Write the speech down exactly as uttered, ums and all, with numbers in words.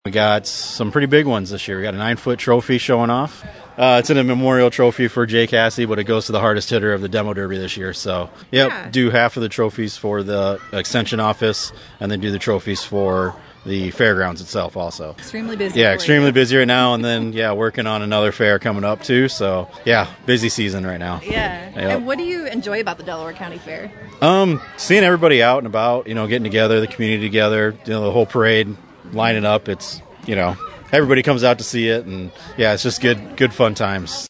We got some pretty big ones this year. We got a nine-foot trophy showing off. Uh, it's in a memorial trophy for Jay Cassidy, but it goes to the hardest hitter of the Demo Derby this year. So, yep, Yeah. do half of the trophies for the extension office, and then do the trophies for the fairgrounds itself also. Extremely busy. Yeah, for extremely you. busy right now, and then, yeah, working on another fair coming up too. So, yeah, busy season right now. Yeah. Yep. And what do you enjoy about the Delaware County Fair? Um, seeing everybody out and about, you know, getting together, the community together, you know, the whole parade lining up. It's, you know, everybody comes out to see it, and yeah, it's just good, good fun times.